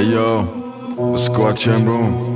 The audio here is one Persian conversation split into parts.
Yo, اسکوات روم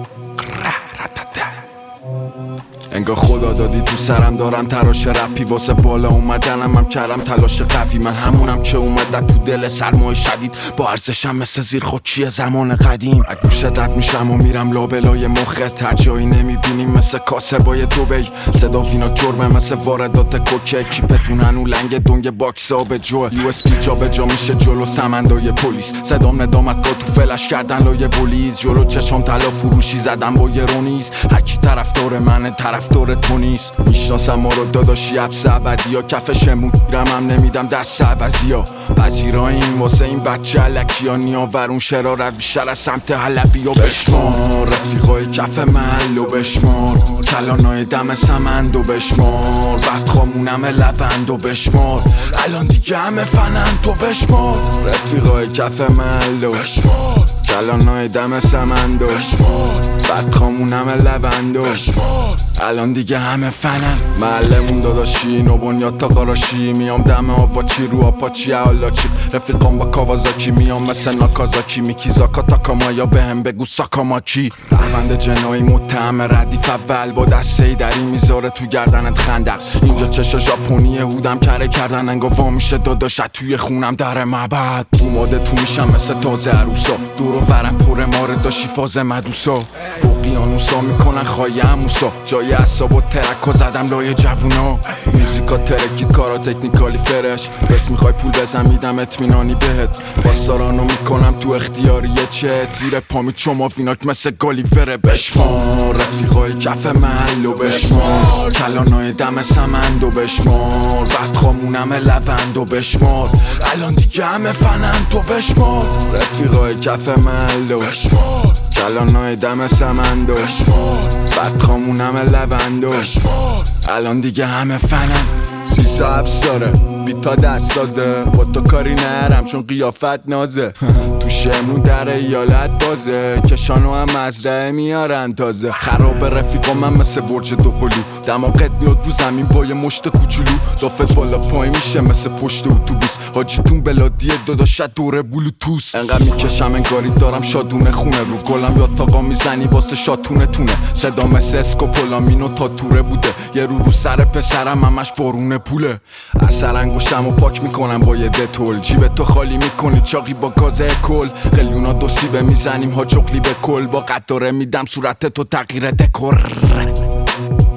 انگار خدا دادی تو سرم دارم تراش رپی واسه بالا اومدنم هم کردم تلاش قوی من همونم که اومد تو دل سرمای شدید با ارزشم مثل زیر خاکی زمان قدیم از گوشت رد میشم و میرم لابلای مخت هر جایی نمیبینیم مثل کاسبای دوبی صدا فینا کرمه مثل واردات کوکه کیپتون هنو لنگ دنگ باکس آب جو یو اس پی جا به جا میشه جلو سمندای پلیس صدام ندامت که تو فلش کردن لای بولیز جلو چشام طلا فروشی زدم با یه رونیز هرکی طرفدار منه طرفدار تو نیست میشناسم ما رو داداشی حبس ابدی ها کفشمون گیرم هم نمیدم دست عوضی ها پذیراییم واسه این بچه علکی ها نیاورون شرارت بیشتر از سمت حلبی ها بشمار رفیقای کف محل و بشمار کلانای دم سمند و بشمار بدخامونم لوند و بشمار الان دیگه همه فنن تو بشمار رفیقای کف محل و بشمار کلانای دم سمند و بشمار بدخامونم لوند و بشمار الان دیگه همه فنن محلمون داداشی نو بنیاد تا قراشی میام دم آواچی رو آپاچی حالاچی رفیقام با کاوازاکی میام مثل ناکازاکی میکیزاکا تا کامایا بهم بگو ساکاماکی پرونده جنایی متهم ردیف اول با دسته دری میذاره تو گردنت خندق اینجا چشا ژاپنی هودم کره کردن انگا وا میشه داداشت توی خونم در معبد اوماده تو میشم مثل تازه عروسا دور و ورم پر ماره داشی فاز مدوسا اقیانوسا میکنن خواهی موسا جای اصاب و ترکا زدم لای جوونا موزیکا ترکید کارا تکنیکالی فرش برس میخوای پول بزن میدم اطمینانی بهت باستارانو میکنم تو اختیاریه چت زیر پامی چما فیناک مثل گالیوره بشمار رفیقای کف محل و بشمار کلانای دم سمند و بشمار بدخامونم لوند و بشمار الان دیگه همه فنن تو بشمار رفیقای کف محل و بشمار کلانای دم سمند و بشمار بدخامونم لوند و بشمار الان دیگه همه فنن سیسا حبس داره بیتا دست سازه با تو کاری نرم چون قیافت نازه تو شمرون در ایالت بازه کشانو هم مزرعه میارن تازه خراب رفیقا من مثل برج دو قلو دماغت میاد رو زمین با یه مشت کوچولو دافت بالا پای میشه مثل پشت اتوبوس حاجیتون بلادیه داداشت دوره بلوتوس انقدر میکشم انگاری دارم شادونه خونه رو گلم یا تاقا میزنی واسه شاتونه تونه صدا مثل اسکوپولامینو تا توره بوده یه رو سر پسرم همش بارونه پوله اثر انگوشم و پاک میکنم با یه دتول جیب تو خالی میکنی چاقی با گازه کل قلیونا دو سیبه میزنیم ها جغلی به کل با قطاره میدم صورت تو تغییر دکور